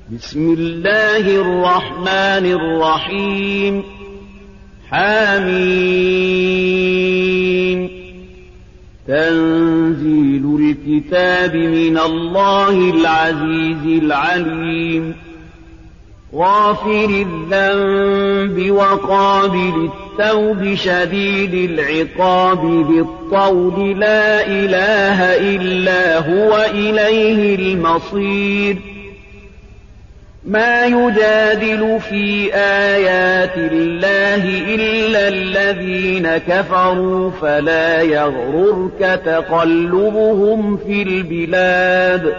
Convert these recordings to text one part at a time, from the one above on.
بسم الله الرحمن الرحيم حميم تنزيل الكتاب من الله العزيز العليم غافر الذنب وقابل التوب شديد العقاب ذي الطول لا إله إلا هو إليه المصير ما يجادل في آيات الله إلا الذين كفروا فلا يغررك تقلبهم في البلاد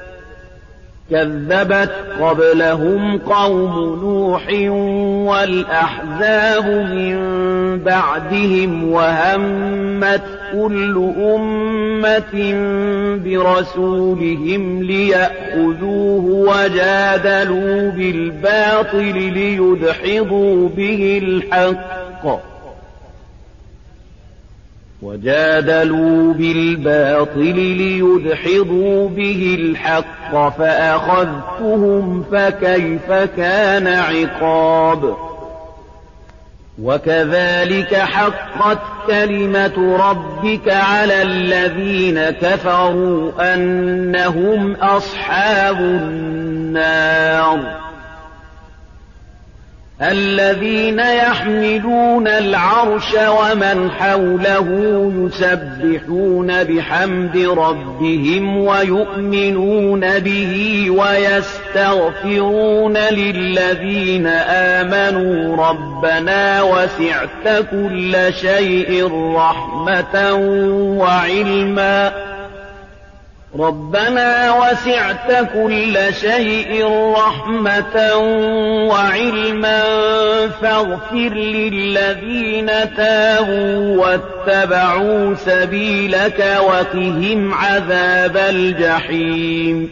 كذبت قبلهم قوم نوح والأحزاب من بعدهم وهمت كل أمة برسولهم ليأخذوه وجادلوا بالباطل ليدحضوا به الحق فأخذتهم فكيف كان عقاب وكذلك حقت كلمة ربك على الذين كفروا أنهم أصحاب النار الذين يحملون العرش ومن حوله يسبحون بحمد ربهم ويؤمنون به ويستغفرون للذين آمنوا ربنا وسعت كل شيء رحمة وعلما فاغفر للذين تابوا واتبعوا سبيلك وقهم عذاب الجحيم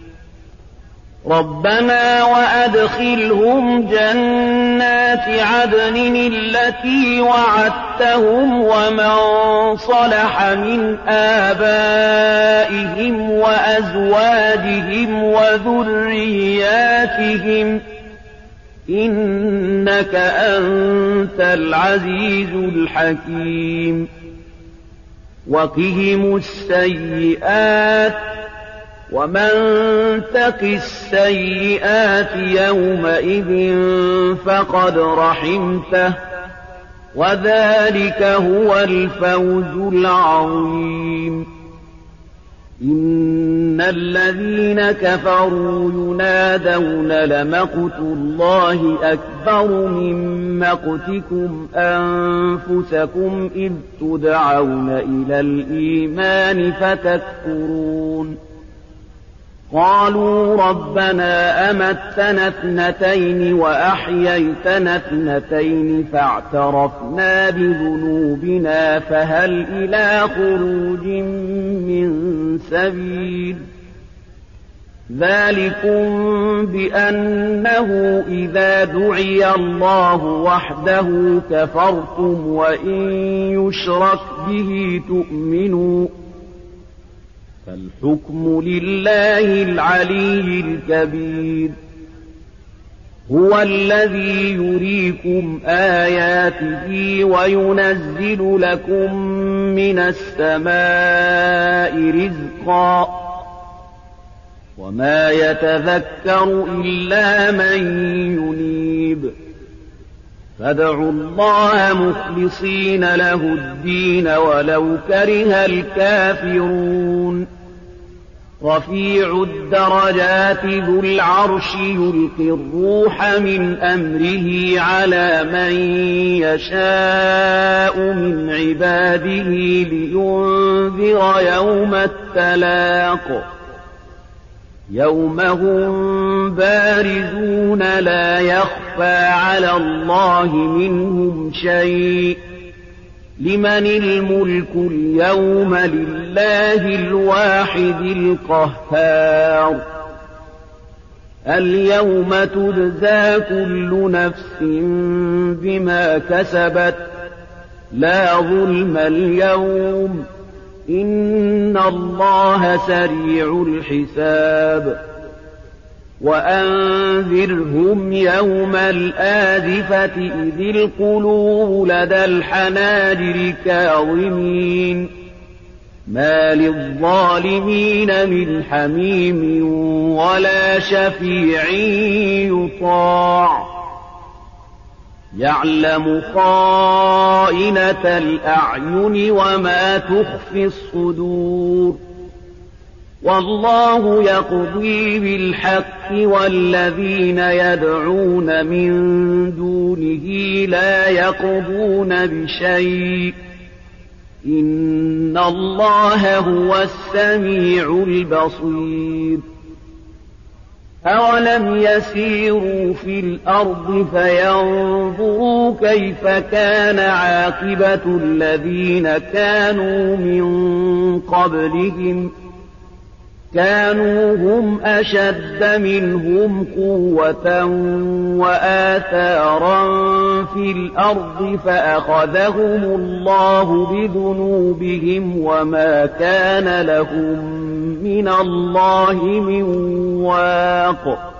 ربنا وأدخلهم جنات عدن التي وعدتهم ومن صلح من آبائهم وأزواجهم وذرياتهم إنك أنت العزيز الحكيم وقهم السيئات ومن تق السيئات يومئذ فقد رحمته وذلك هو الفوز العظيم إن الذين كفروا ينادون لمقت الله أكبر من مقتكم أنفسكم إذ تدعون إلى الإيمان فتكفرون قالوا ربنا أمتنا اثنتين وأحييتنا اثنتين فاعترفنا بذنوبنا فهل إلى خروج من سبيل ذلكم بأنه إذا دعي الله وحده كفرتم وإن يشرك به تؤمنوا فالحكم لله العلي الكبير هو الذي يريكم آياته وينزل لكم من السماء رزقا وما يتذكر إلا من ينيب فادعوا الله مخلصين له الدين ولو كره الكافرون رفيع الدرجات ذو العرش يلقي الروح من أمره على من يشاء من عباده لينذر يوم التلاق يوم هم بارزون لا يخفى على الله منهم شيء لمن الملك اليوم لله الواحد القهار اليوم تجزى كل نفس بما كسبت لا ظلم اليوم إن الله سريع الحساب وأنذرهم يوم الآزفة إذ القلوب لدى الحناجر كاظمين ما للظالمين من حميم ولا شفيع يطاع يعلم خائنة الأعين وما تخفي الصدور والله يقضي بالحق والذين يدعون من دونه لا يقضون بشيء إن الله هو السميع البصير أولم يسيروا في الأرض فينظروا كيف كان عاقبة الذين كانوا من قبلهم كانوا هم أشد منهم قوة وآثارا في الأرض فأخذهم الله بذنوبهم وما كان لهم من الله من واق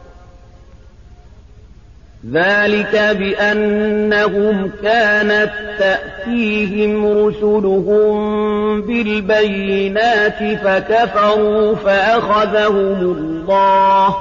ذلك بأنهم كانت تأتيهم رسلهم بالبينات فكفروا فأخذهم الله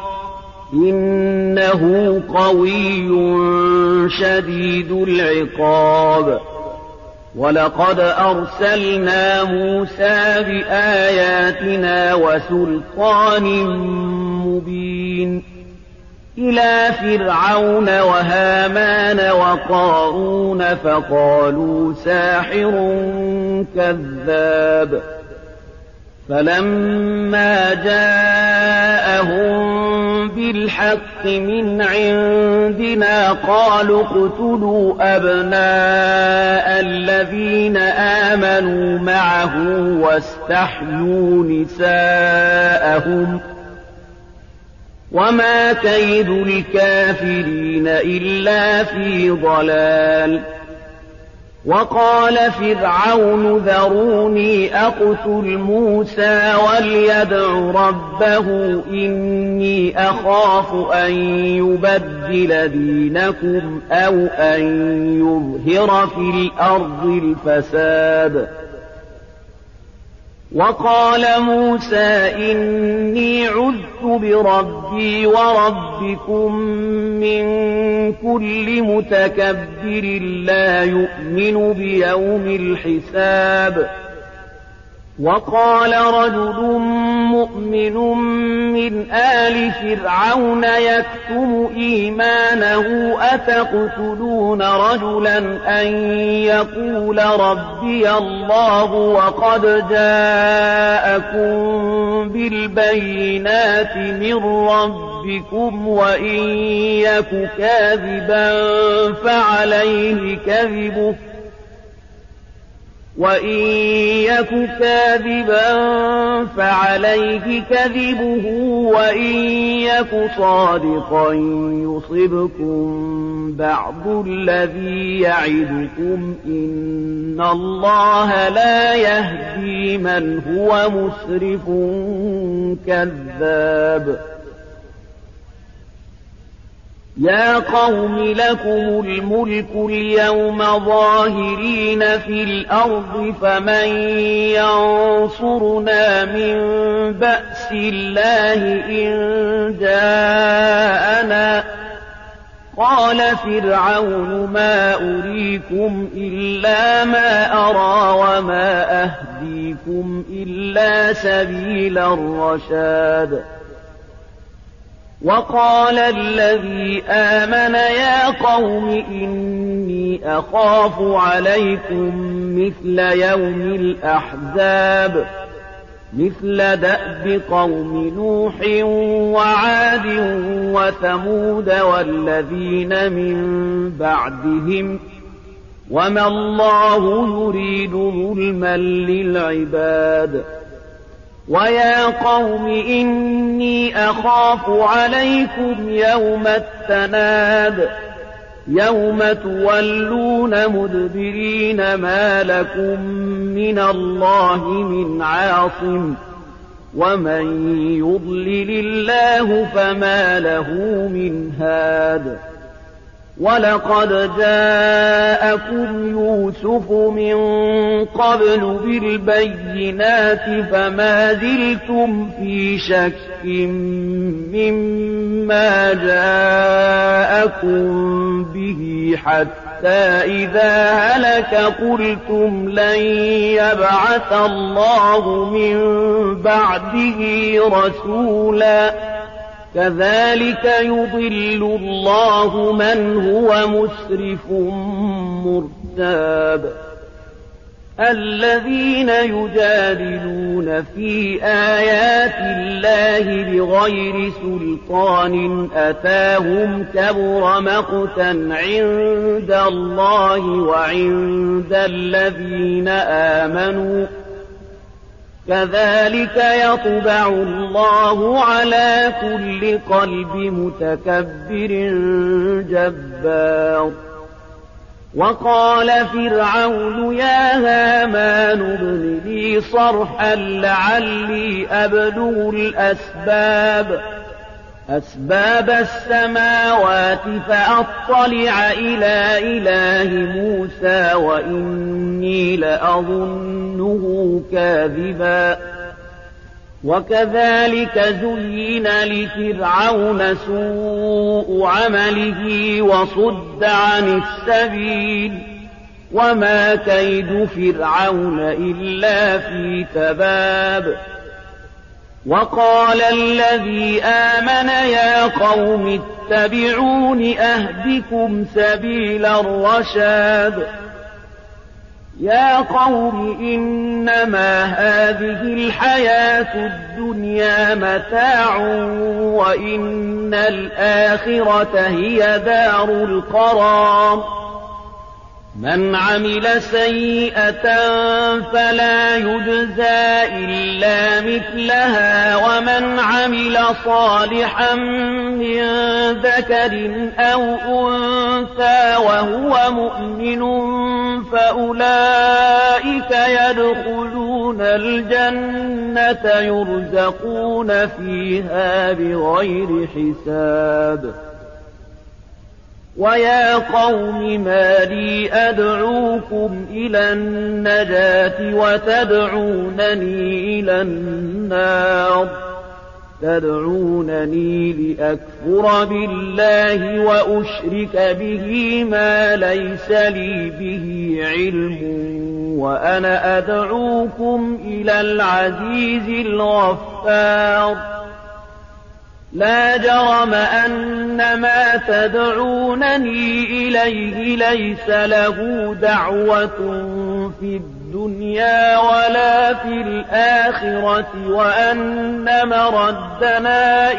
إنه قوي شديد العقاب ولقد أرسلنا موسى بآياتنا وسلطان مبين إلى فرعون وهامان وقارون فقالوا ساحر كذاب فلما جاءهم بالحق من عندنا قالوا اقتلوا أبناء الذين آمنوا معه واستحيوا نساءهم وما كيد الكافرين إلا في ضلال وقال فرعون ذروني أقتل موسى وليدع ربه إني أخاف أن يبدل دينكم أو أن يظهر في الأرض الفساد وقال موسى إني عذت بربي وربكم من كل متكبر لا يؤمن بيوم الحساب وقال رجل مؤمن من آل فرعون يكتم إيمانه أتقتلون رجلا أن يقول ربي الله وقد جاءكم بالبينات من ربكم وإن يك كاذبا فعليه كذبه وإن يك صادقا يصبكم بعض الذي يعدكم إن الله لا يهدي من هو مسرف كذاب يا قوم لكم الملك اليوم ظاهرين في الأرض فمن ينصرنا من بأس الله إن جاءنا قال فرعون ما أريكم إلا ما أرى وما أهديكم إلا سبيل الرشاد وقال الذي آمن يا قوم إني أخاف عليكم مثل يوم الأحزاب مثل دأب قوم نوح وعاد وثمود والذين من بعدهم وما الله يريد ظلما للعباد ويا قوم إني أخاف عليكم يوم التناد يوم تولون مدبرين ما لكم من الله من عاصم ومن يضلل الله فما له من هاد ولقد جاءكم يوسف من قبل بالبينات فما زلتم في شك مما جاءكم به حتى إذا هلك قلتم لن يبعث الله من بعده رسولا كذلك يضل الله من هو مسرف مرتاب الذين يجادلون في آيات الله بغير سلطان أتاهم كبر مقتا عند الله وعند الذين آمنوا كذلك يطبع الله على كل قلب متكبر جبار وقال فرعون يا هامان ابن لي صرحا لعلي أبلغ أسباب السماوات فأطلع إلى إله موسى وإني لأظنه كاذبا وكذلك زين لفرعون سوء عمله وصد عن السبيل وما كيد فرعون إلا في تباب وقال الذي آمن يا قوم اتبعون أهدكم سبيل الرشاد يا قوم إنما هذه الحياة الدنيا متاع وإن الآخرة هي دار القرار من عمل سيئة فلا يجزى إلا مثلها ومن عمل صالحا من ذكر أو أنثى وهو مؤمن فأولئك يدخلون الجنة يرزقون فيها بغير حساب ويا قوم ما لي أدعوكم إلى النجاة وتدعونني إلى النار تدعونني لأكفر بالله وأشرك به ما ليس لي به علم وأنا أدعوكم إلى العزيز الغفار لا جرم أن ما تدعونني إليه ليس له دعوة في الدنيا ولا في الآخرة وأن مردنا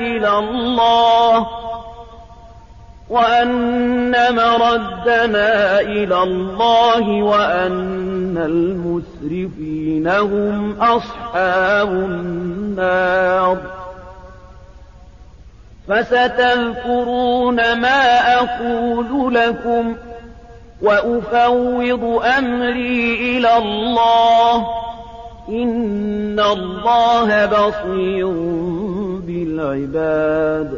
إلى الله وأن المسرفين هم أصحاب النار فستذكرون ما أقول لكم وأفوض أمري إلى الله إن الله بصير بالعباد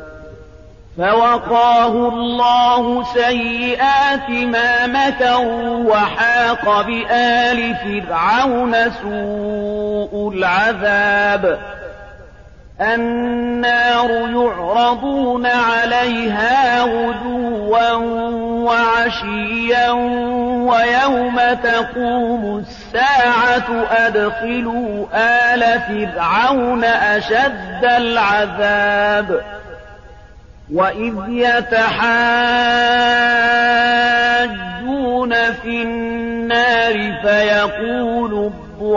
فوقاه الله سيئات ما مكروا وحاق بآل فرعون سوء العذاب النار يعرضون عليها غدوا وعشيا ويوم تقوم الساعة أدخلوا آل فرعون أشد العذاب وإذ يتحاجون في النار فيقول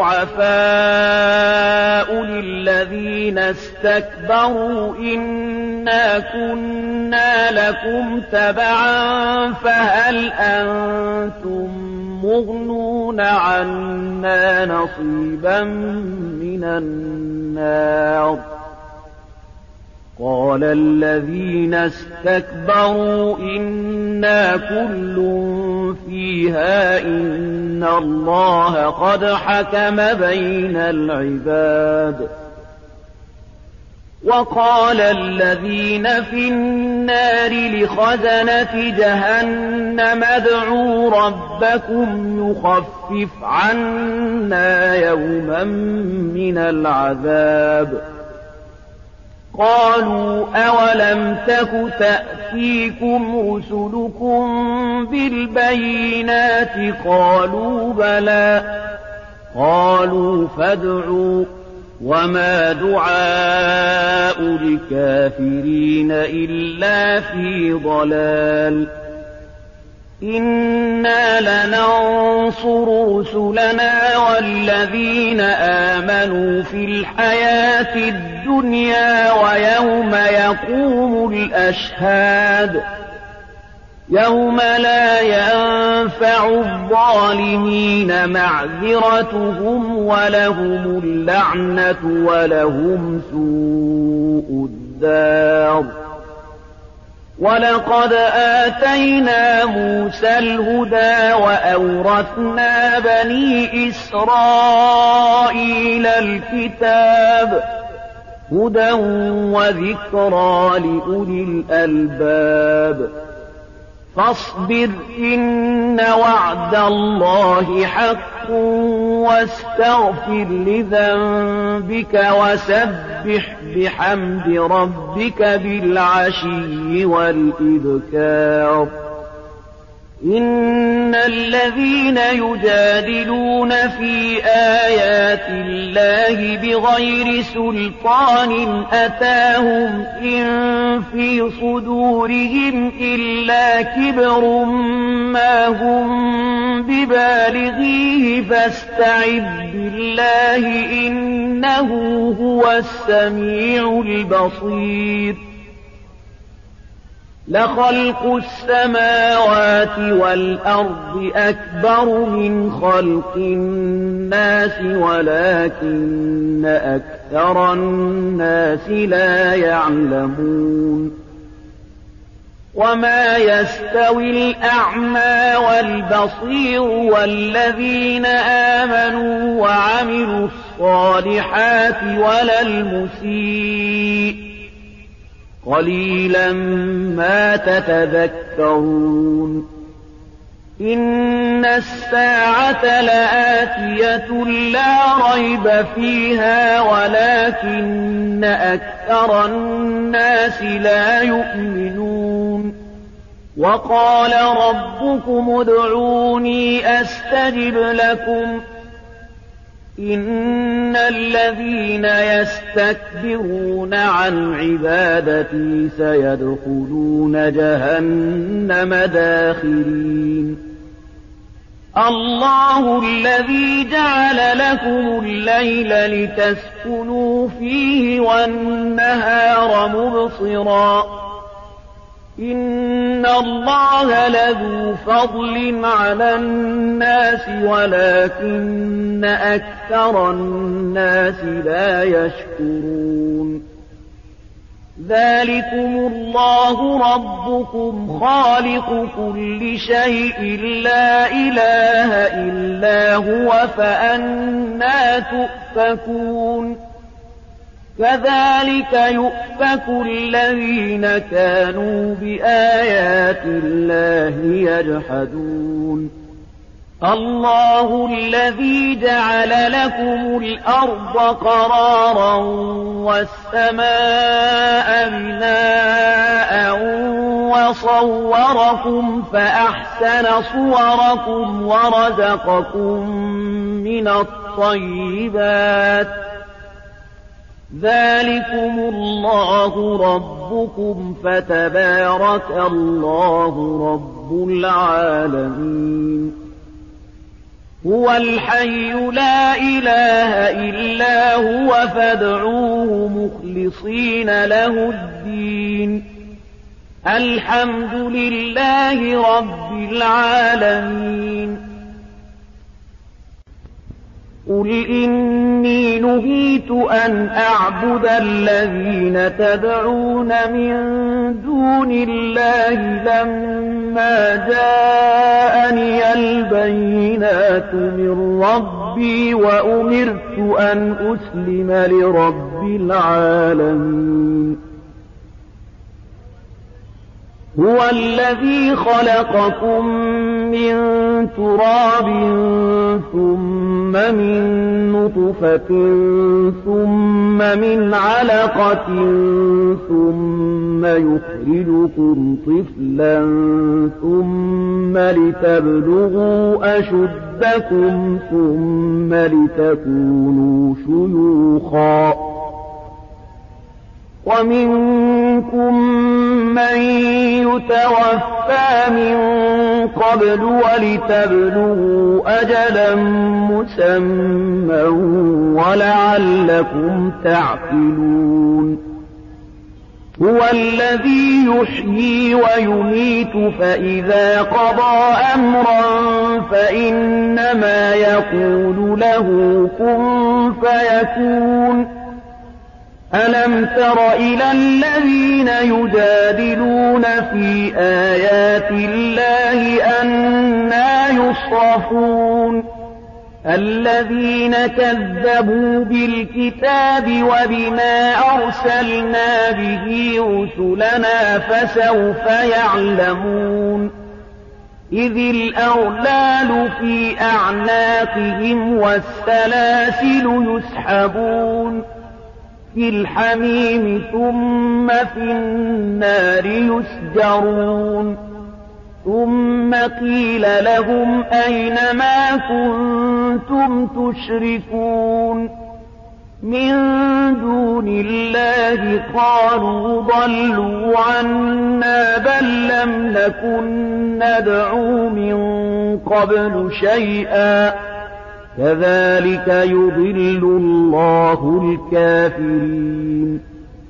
الضعفاء للذين استكبروا إنا كنا لكم تبعا فهل أنتم مغنون عنا نصيبا من النار قال الذين استكبروا إنا كل فيها إن الله قد حكم بين العباد وقال الذين في النار لخزنة جهنم ادعوا ربكم يخفف عنا يوما من العذاب قالوا أولم تك تأتيكم رسلكم بالبينات قالوا بلى قالوا فادعوا وما دعاء الكافرين إلا في ضلال إنا لننصر رسلنا والذين آمنوا في الحياة الدنيا ويوم يقوم الأشهاد يوم لا ينفع الظالمين معذرتهم ولهم اللعنة ولهم سوء الدار ولقد آتينا موسى الهدى وأورثنا بني إسرائيل الكتاب هدى وذكرى لأولي الألباب فاصبر إن وعد الله حق واستغفر لذنبك وسبح بحمد ربك بالعشي والإبكار إن الذين يجادلون في آيات الله بغير سلطان أتاهم إن في صدورهم إلا كبر ما هم ببالغيه فاستعذ بالله إنه هو السميع البصير لخلق السماوات والأرض أكبر من خلق الناس ولكن أكثر الناس لا يعلمون وما يستوي الأعمى والبصير والذين آمنوا وعملوا الصالحات ولا المسيء قليلا ما تتذكرون إن الساعة لآتية لا ريب فيها ولكن أكثر الناس لا يؤمنون وقال ربكم ادعوني أستجب لكم إن الذين يستكبرون عن عبادتي سيدخلون جهنم داخرين الله الذي جعل لكم الليل لتسكنوا فيه والنهار مبصرا إن الله لذو فضل على الناس ولكن أكثر الناس لا يشكرون ذلكم الله ربكم خالق كل شيء لا إله إلا هو فأنى تؤفكون كذلك يؤفك الذين كانوا بآيات الله يجحدون الله الذي جعل لكم الأرض قرارا والسماء بناء وصوركم فأحسن صوركم ورزقكم من الطيبات ذلكم الله ربكم فتبارك الله رب العالمين هو الحي لا إله إلا هو فادعوه مخلصين له الدين الحمد لله رب العالمين قل إني نهيت أن أعبد الذين تدعون من دون الله لما جاءني البينات من ربي وأمرت أن أسلم لرب رب العالمين. هو الذي خلقكم من تراب ثم من نطفة ثم من علقة ثم يخرجكم طفلا ثم لتبلغوا أشدكم ثم لتكونوا شيوخا ومنكم من يتوفى من قبل ولتبلغوا أجلا مسمى ولعلكم تعقلون. هو الذي يحيي ويميت فإذا قضى أمرا فإنما يقول له كن فيكون. ألم تر إلى الذين يجادلون في آيات الله أنى يصرفون الذين كذبوا بالكتاب وبما أرسلنا به رسلنا فسوف يعلمون إذ الأغلال في أعناقهم والسلاسل يسحبون في الحميم ثم في النار يسجرون ثم قيل لهم أين ما كنتم تشركون من دون الله قالوا ضلوا عنا بل لم نكن ندعو من قبل شيئا كذلك يضل الله الكافرين.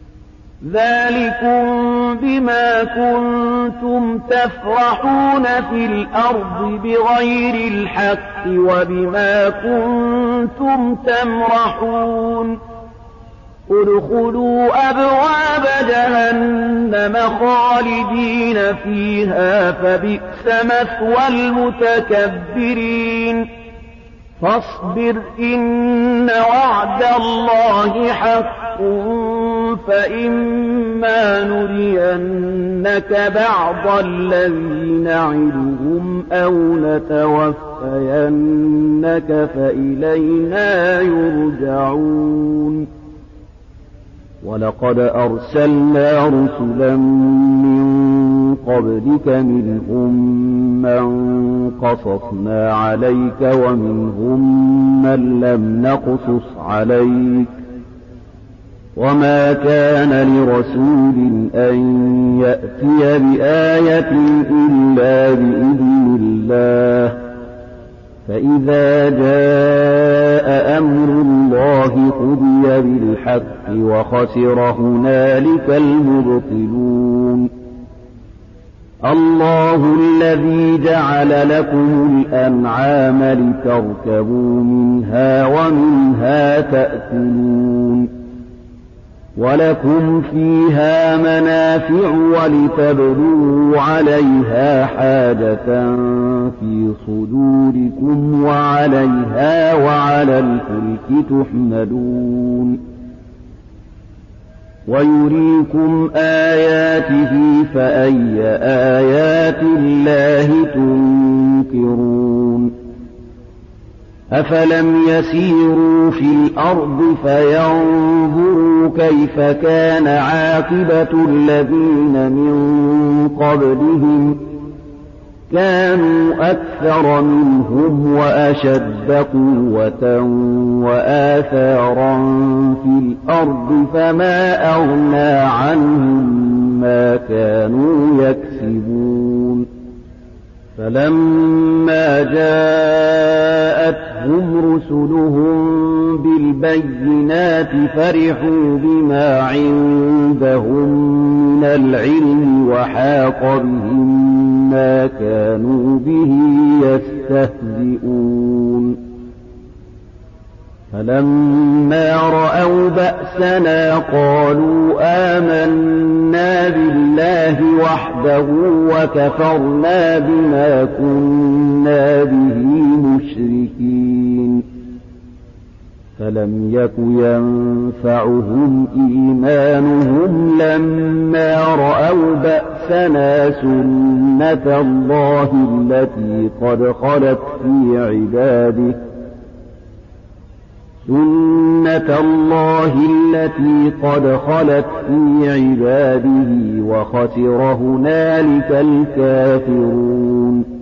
ذلكم بما كنتم تفرحون في الأرض بغير الحق وبما كنتم تمرحون ادخلوا أبواب جهنم خالدين فيها فبئس مثوى المتكبرين. فاصبر إن وعد الله حق فإما نرينك بعض الذي نعدهم أو نتوفينك فإلينا يرجعون. ولقد أرسلنا رسلا من قبلك منهم من قصصنا عليك ومنهم من لم نقصص عليك وما كان لرسول أن يأتي بآية إلا بإذن الله فإذا جاء أمر الله قضي بالحق وخسر هنالك المبطلون. الله الذي جعل لكم الأنعام لتركبوا منها ومنها تأكلون ولكم فيها منافع ولتبلغوا عليها حاجة في صدوركم وعليها وعلى الفلك تحملون ويريكم آياته فأي آيات الله تنكرون. أفلم يسيروا في الأرض فينظروا كيف كان عاقبة الذين من قبلهم كانوا أكثر منهم وأشد قوة وآثارا في الأرض فما أغنى عنهم ما كانوا يكسبون. فلما جاءتهم رسلهم بالبينات فرحوا بما عندهم من العلم وحاق بهم ما كانوا به يستهزئون. فلما رأوا بأسنا قالوا آمنا بالله وحده وكفرنا بما كنا به مشركين. فلم يك ينفعهم إيمانهم لما رأوا بأسنا سنة الله التي قد خلت في عباده وخسر هنالك الكافرون.